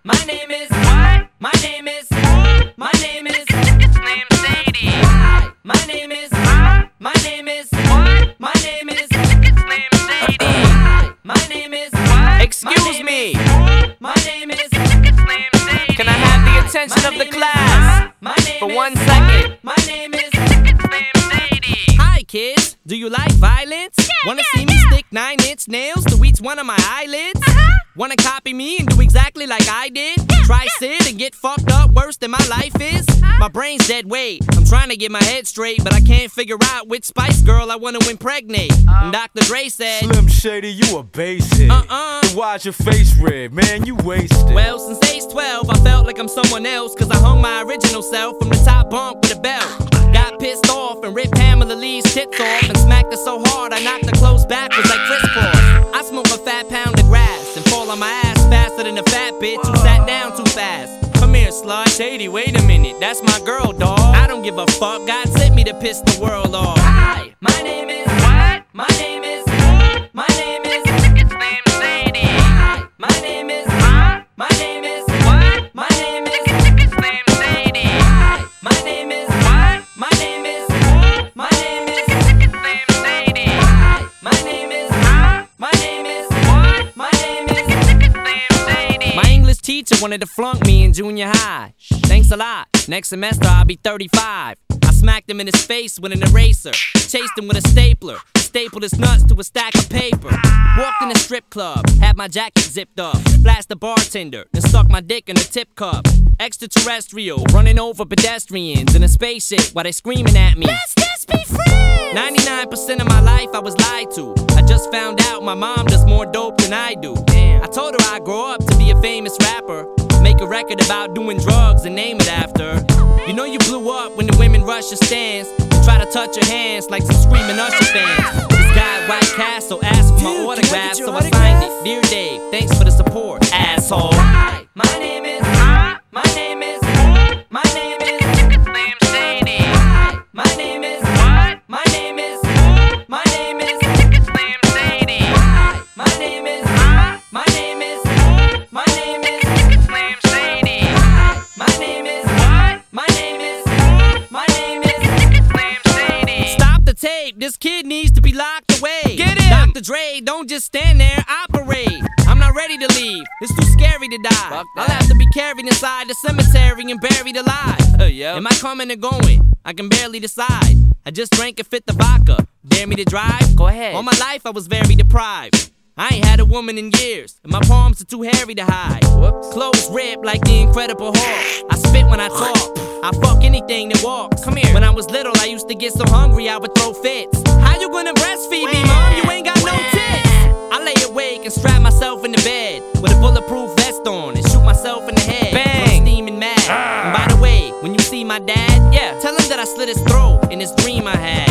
My name is what? My name is my name is Slim Shady. Hi. My name is my name is what? My name is Slim Shady. Hi. My name is what? Excuse me. My name is Slim Shady. Can I have the attention of the class for 1 second? My name is Slim Shady. Hi kids, do you like violence? Wanna see me stick 9-inch nails to each one of my eyelids? Wanna copy me and do exactly like I did? Try sit and get fucked up worse than my life is? My brain's dead weight, I'm trying to get my head straight, but I can't figure out which Spice Girl I wanna impregnate. And Dr. Dre said, Slim Shady, you a basic. Then why's your face red, man? You wasted. Well, since age 12, I felt like I'm someone else, cause I hung my original self from the top bunk with a belt. Got pissed off and ripped Pamela Lee's tits off and smacked her so hard I knocked her clothes backwards like crisscross. I smoke a fat pound of grass and fall on my ass faster than a fat bitch who sat down too fast. Come here, slut. Shady, wait a minute, that's my girl, dawg. I don't give a fuck, God sent me to piss the world off. Hi, my name is what? My name is my name is Slim Shady. Hi, my name is my name is what? My name is Slim Shady. Hi, my name is what? My name is my name is Slim Shady. Hi, my name is my name is what? My name is Slim Shady. My English teacher wanted to flunk me in junior high. Thanks a lot. Next semester I'll be 35. I smacked him in his face with an eraser. Chased him with a stapler. Stapled his nuts to a stack of paper. Walked in a strip club. Had my jacket zipped up. Flashed the bartender. Then stuck my dick in a tip cup. Extraterrestrial. Running over pedestrians in a spaceship while they screaming at me. Let's just be friends. 99% of my life I was lied to. I just found out my mom does more dope than I do. Damn. I told her I'd grow up to be a famous rapper. Make a record about doing drugs and name it after. You know you blew up when the women rush your stands and try to touch your hands like some screaming Usher fans. This guy at White Castle asked for my autograph, so I signed it. Dear Dave, thanks for the support, asshole. Hi, my name is my name is my name is Slim Shady. Hi, my name is what? My name is my name is Slim Shady. Hi, my name is my name is my name is Slim Shady. Hi, my name is what? My name is my name is Slim Shady. Stop the tape, this kid needs to be locked away. Get him! Dr. Dre, don't just stand there, operate. I'm not ready to leave, it's too scary to die. I'll have to be carried inside the cemetery and buried alive. Am I coming or going? I can barely decide. I just drank and fit the vodka. Dare me to drive? Go ahead. All my life I was very deprived. I ain't had a woman in years, and my palms are too hairy to hide. Clothes ripped like the Incredible Hulk. I spit when I talk. I fuck anything that walks. Come here. When I was little, I used to get so hungry I would throw fits. How you gonna breastfeed me, mom? You ain't got no tits. I lay awake and strap myself in the bed with a bulletproof vest on and shoot myself in the head. Bang! I'm steaming mad. And by the way, when you see my dad, tell him that I slit his throat in this dream I had.